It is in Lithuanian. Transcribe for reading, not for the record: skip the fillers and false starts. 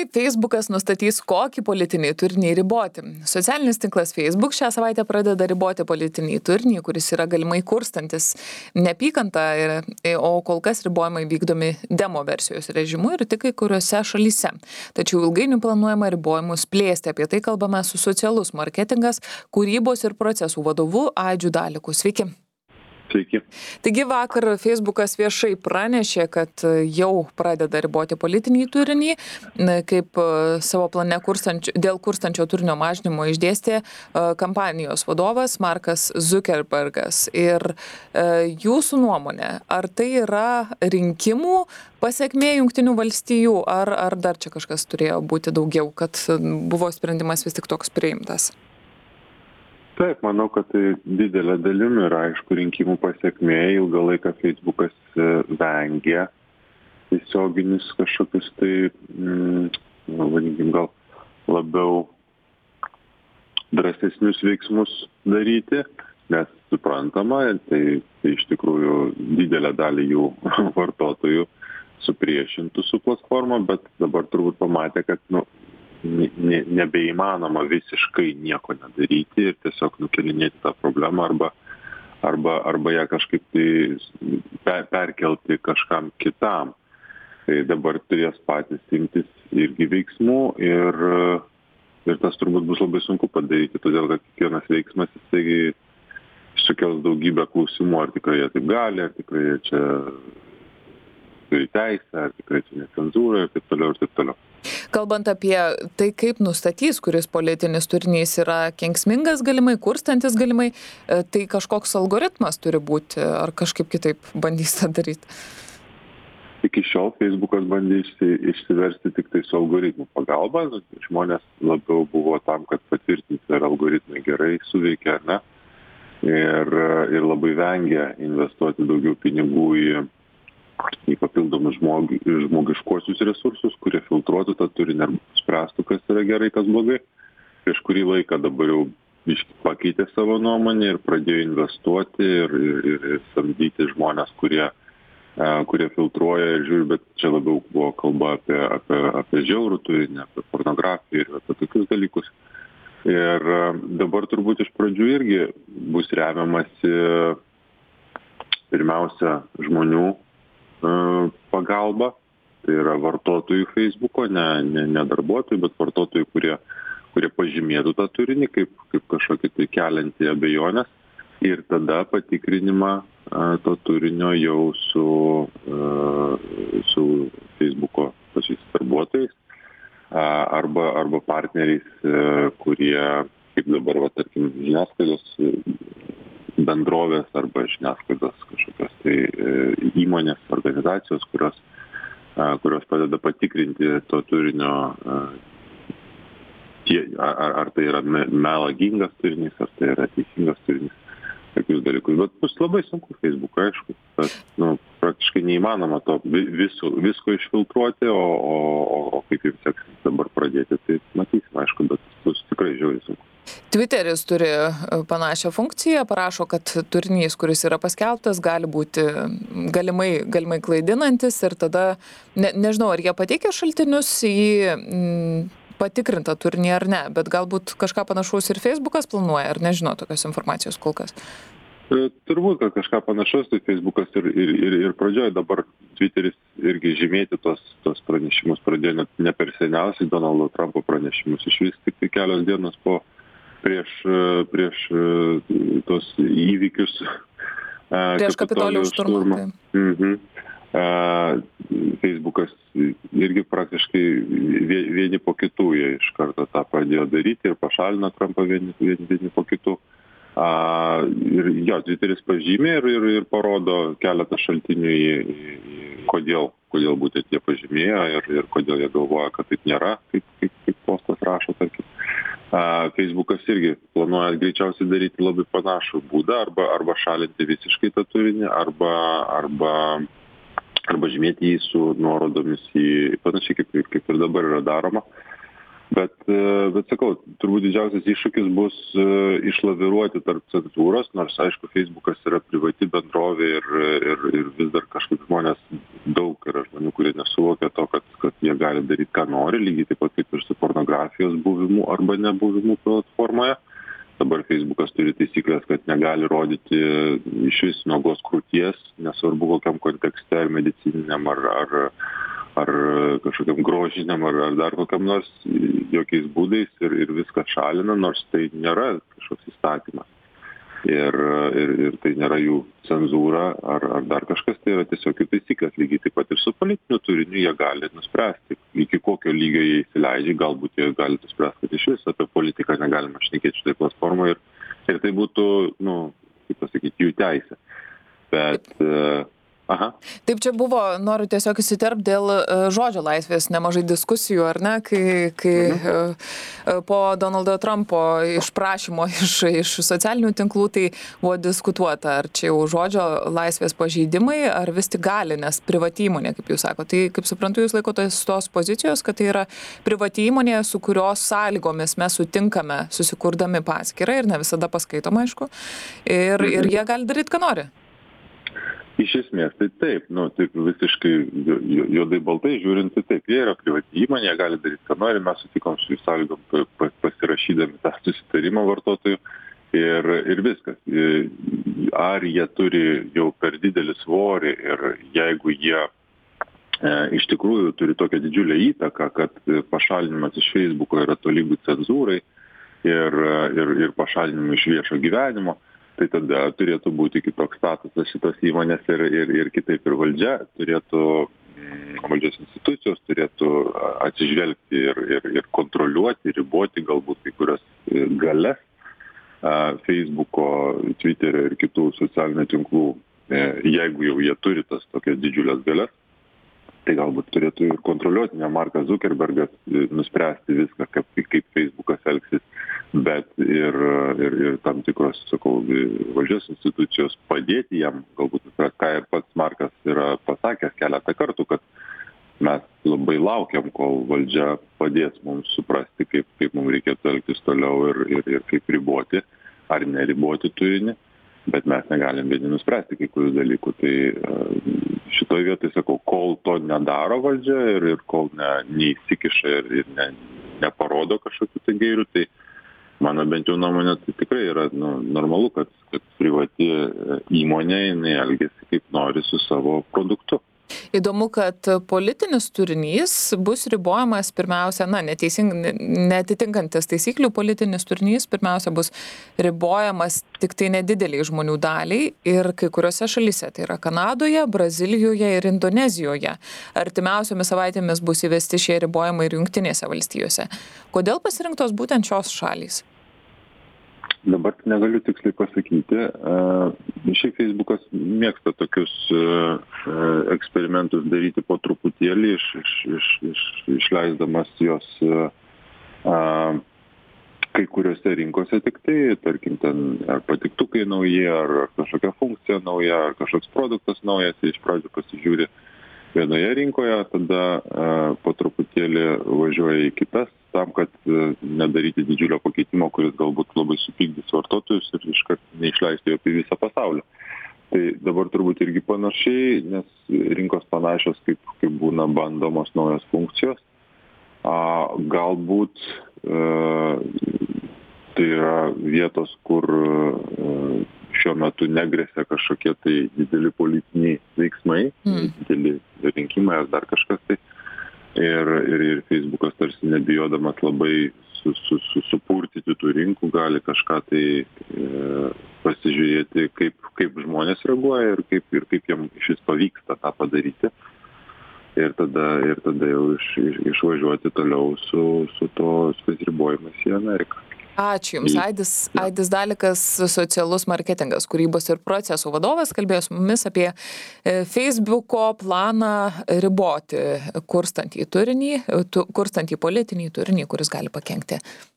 Kaip Facebookas nustatys, kokį politinį turinį riboti? Socialinis tinklas Facebook šią savaitę pradeda riboti politinį turinį, kuris yra galimai kurstantis neapykantą, o kol kas ribojimai vykdomi demo versijos režimu ir tik kai kuriuose šalyse. Tačiau ilgainiui planuojama ribojimus plėsti. Apie tai kalbame su socialus marketingas, kūrybos ir procesų vadovu Aidžiu Daliku. Sveiki. Sveiki. Taigi vakar Facebookas viešai pranešė, kad jau pradeda riboti politinį turinį, kaip savo plane dėl kurstančio turinio mažinimo išdėstė kampanijos vadovas Markas Zuckerbergas. Ir jūsų nuomonė, ar tai yra rinkimų pasekmė Jungtinių valstijų, ar dar čia kažkas turėjo būti daugiau, kad buvo sprendimas vis tik toks priimtas? Taip, manau, kad tai didelė dalimi yra, aišku, rinkimų pasekmė. Ilgą laiką Facebookas vengė tiesioginius kažkokius tai, vadinkim, gal labiau drąsesnius veiksmus daryti, nes suprantama, tai iš tikrųjų didelę dalį jų vartotojų supriešintų su platforma, bet dabar turbūt pamatė, kad, nebeįmanoma visiškai nieko nedaryti ir tiesiog nukelinėti tą problemą arba ją kažkaip tai perkelti kažkam kitam. Tai dabar turės patys imtis irgi veiksmų ir tas turbūt bus labai sunku padaryti, todėl kad kiekvienas veiksmas jisai sukels daugybę klausimų, ar tikrai jie taip gali, ar tikrai jie čia turi teisę, ar tikrai čia necenzūra ir taip toliau ir taip toliau. Kalbant apie tai, kaip nustatys, kuris politinis turinys yra kenksmingas galimai, kurstantis galimai, tai kažkoks algoritmas turi būti, ar kažkaip kitaip bandys tą daryti? Iki šiol Facebookas bandė išsiversti tik tai su algoritmų pagalba. Žmonės labiau buvo tam, kad patvirtinti, ar algoritmai gerai suveikia ar ne. Ir labai vengia investuoti daugiau pinigų į papildomus žmogiškuosius resursus, kurie filtruotų tą turinį ar spręstų, kas yra gerai, kas blogai. Prieš kurį laiką dabar jau pakeitė savo nuomonę ir pradėjo investuoti ir samdyti žmonės, kurie filtruoja ir žiūri, bet čia labiau buvo kalba apie žiaurų turinį, apie pornografiją ir apie tokius dalykus. Ir dabar turbūt iš pradžių irgi bus remiamasi pirmiausia žmonių pagalba, tai yra vartotojų Facebooko, ne darbuotojų, bet vartotojų, kurie pažymėtų tą turinį kaip kažkokį tai keliantį abejonės ir tada patikrinimą to turinio jau su Facebooko pačiais darbuotojais arba partneriais, kurie, kaip dabar, tarkim, žiniasklaidos bendrovės arba žiniasklaidos kažkokios tai įmonės, organizacijos, kurios padeda patikrinti to turinio, ar tai yra melagingas turinys, ar tai yra teisingas turinys, tokius dalykus. Bet bus labai sunku Facebook'ui, aišku, kad praktiškai neįmanoma to visko išfiltruoti, o kaip jums seksis dabar pradėti, tai matysim, aišku, bet bus tikrai žiauriai sunku. Twitteris turi panašią funkciją, parašo, kad turinys, kuris yra paskelbtas, gali būti galimai klaidinantis ir tada, nežinau, ar jie pateikia šaltinius į patikrintą turinį ar ne, bet galbūt kažką panašaus ir Facebookas planuoja, ar nežino tokios informacijos kol kas? Turbūt, kad kažką panašaus, tai Facebookas ir pradžioje dabar Twitteris irgi žymėti tos pranešimus pradėjo ne per seniausiai Donaldo Trumpo pranešimus, išvis tik tai kelios dienos prieš tos įvykius. Prieš Kapitolijaus šturmą. Facebookas irgi praktiškai vieni po kitų jie iš karto tą pradėjo daryti ir pašalino Trumpą vieni po kitų. Ir Twitteris pažymė ir parodo keletą šaltinių kodėl būtent jie pažymėjo ir kodėl jie galvoja, kad taip nėra, kaip postas rašo, tarkim. Facebookas irgi planuoja greičiausiai daryti labai panašų būdą, arba šalinti visiškai tą turinį, arba žymėti jį su nuorodomis į panašiai kaip ir dabar yra daroma. Bet sakau, turbūt didžiausias iššūkis bus išlaviruoti tarp cenzūros, nors aišku, Facebookas yra privati bendrovė ir vis dar kažkaip žmonės, daug yra žmonių, kurie nesuvokia to, kad jie gali daryti, ką nori, lygiai taip pat kaip ir su pornografijos buvimu arba nebuvimu platformoje. Dabar Facebookas turi taisyklės, kad negali rodyti iš vis nuogos krūties, nesvarbu kokiam kontekste, ar medicininiam, ar kažkokiam grožiniam, ar dar kokiam nors, jokiais būdais ir viską šalina, nors tai nėra kažkoks įstatymas. Ir tai nėra jų cenzūra ar dar kažkas, tai yra tiesiog jų taisyklės. Lygiai taip pat ir su politiniu turiniu jie gali nuspręsti, iki kokio lygio jie įsileidžia, galbūt jie gali nuspręsti, kad iš vis apie politiką negalima šnekėti šitai platformoje ir tai būtų, kaip pasakyti, jų teisė. Bet aha. Taip, čia buvo, noriu tiesiog įsiterpti dėl žodžio laisvės nemažai diskusijų, ar ne, kai po Donaldo Trumpo išprašymo iš socialinių tinklų, tai buvo diskutuota, ar čia jau žodžio laisvės pažeidimai, ar vis tik gali, nes privati įmonė, kaip jūs sako. Tai, kaip suprantu, jūs laikotės tos pozicijos, kad tai yra privati įmonė, su kurios sąlygomis mes sutinkame susikurdami paskyrą ir ne visada paskaitom, aišku, ir jie gali daryti, ką nori. Iš esmės, tai taip, taip visiškai juodai baltai žiūrint, tai taip, jie yra privati įmonė, jie gali daryti, ką nori, mes sutikom su jų sąlygom pasirašydami tą susitarimą vartotojų ir viskas. Ar jie turi jau per didelį svorį ir jeigu jie iš tikrųjų turi tokią didžiulę įtaką, kad pašalinimas iš Facebooko yra tolygu cenzūrai ir pašalinimu iš viešo gyvenimo, tai tada turėtų būti kitoks statusas šitos įmonės ir kitaip ir valdžia turėtų, valdžios institucijos turėtų atsižvelgti ir kontroliuoti, riboti galbūt kai kurias galias Facebooko, Twitterio ir kitų socialinių tinklų, jeigu jau jie turi tas tokias didžiulės galias, tai galbūt turėtų ir kontroliuoti, ne Markas Zuckerbergas nuspręsti viską, kaip Facebookas elgsis, bet ir tam tikros, sakau, valdžios institucijos padėti jam, galbūt, ką ir pats Markas yra pasakęs keletą kartų, kad mes labai laukiam, kol valdžia padės mums suprasti, kaip mums reikėtų elgtis toliau ir kaip riboti ar neriboti turinį, bet mes negalim vieni nuspręsti kai kurių dalykų. Tai šitoj vietoj, sakau, kol to nedaro valdžia ir kol neįsikiša ir neparodo kažkokių tai gairių, tai mano bent jau nuomonė, tai tikrai yra normalu, kad privati įmonė jinai elgiasi kaip nori su savo produktu. Įdomu, kad politinis turinys bus ribojamas pirmiausia, neatitinkantis taisyklių politinis turinys pirmiausia bus ribojamas tik tai nedideliai žmonių daliai ir kai kuriuose šalyse, tai yra Kanadoje, Brazilijoje ir Indonezijoje. Artimiausiomis savaitėmis bus įvesti šie ribojimai ir Jungtinėse valstijose. Kodėl pasirinktos būtent šios šalys? Dabar negaliu tiksliai pasakyti. Šiaip Facebookas mėgsta tokius eksperimentus daryti po truputėlį, išleisdamas jos kai kuriuose rinkose tik tai, tarkim, ten ar patiktukai nauji, ar kažkokia funkcija nauja, ar kažkoks produktas naujas, iš pradžių pasižiūri vienoje rinkoje, tada po truputėlį važiuoja į kitas, tam, kad nedaryti didžiulio pakeitimo, kuris galbūt labai supykdys vartotojus ir iškart neišleistų jo apie visą pasaulį. Tai dabar turbūt irgi panašiai, nes rinkos panašios, kaip būna bandomos naujos funkcijos. Galbūt tai yra vietos, kur šiuo metu negresia kažkokie tai dideli politiniai veiksmai, dideli rinkimai ar dar kažkas tai. Ir Facebookas tarsi nebijodamas labai supurtyti tų rinkų, gali kažką tai pasižiūrėti, kaip žmonės reaguoja ir kaip jam šis pavyksta tą padaryti. Ir tada jau išvažiuoti toliau su tos ribojimais į Ameriką. Ačiū Jums. Aidis Dalikas, socialus marketingas, kūrybos ir procesų vadovas, kalbėjo su mumis apie Facebooko planą riboti kurstantį politinį turinį, kuris gali pakenkti